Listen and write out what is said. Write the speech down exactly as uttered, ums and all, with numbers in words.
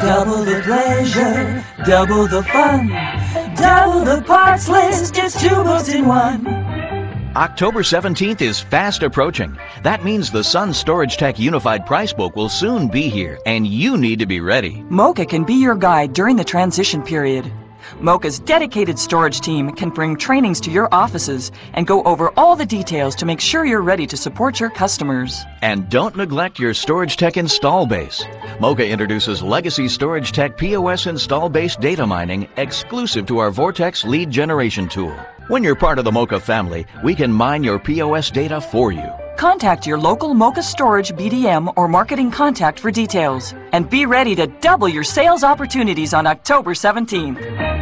Double the pleasure, double the fun, double the parts list, it's two books in one. October seventeenth is fast approaching. That means the Sun Storage Tech Unified Price Book will soon be here, and you need to be ready. Mocha can be your guide during the transition period. Mocha's dedicated storage team can bring trainings to your offices and go over all the details to make sure you're ready to support your customers. And don't neglect your Storage Tech install base. Mocha introduces Legacy Storage Tech P O S install base data mining exclusive to our Vortex lead generation tool. When you're part of the Mocha family, we can mine your P O S data for you. Contact your local Mocha Storage B D M or marketing contact for details. And be ready to double your sales opportunities on October seventeenth.